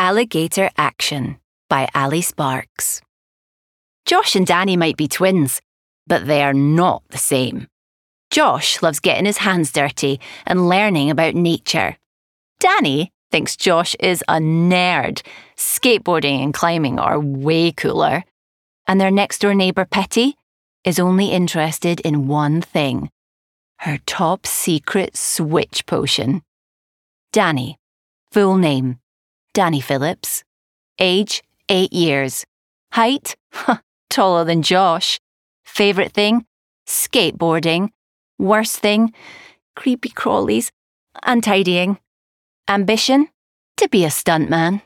Alligator Action by Ali Sparks. Josh and Danny might be twins, but they are not the same. Josh loves getting his hands dirty and learning about nature. Danny thinks Josh is a nerd. Skateboarding and climbing are way cooler. And their next-door neighbour Petty is only interested in one thing: her top-secret switch potion. Danny. Full name: Danny Phillips. Age: 8 years. Height? Taller than Josh. Favourite thing? Skateboarding. Worst thing? Creepy crawlies and tidying. Ambition? To be a stuntman.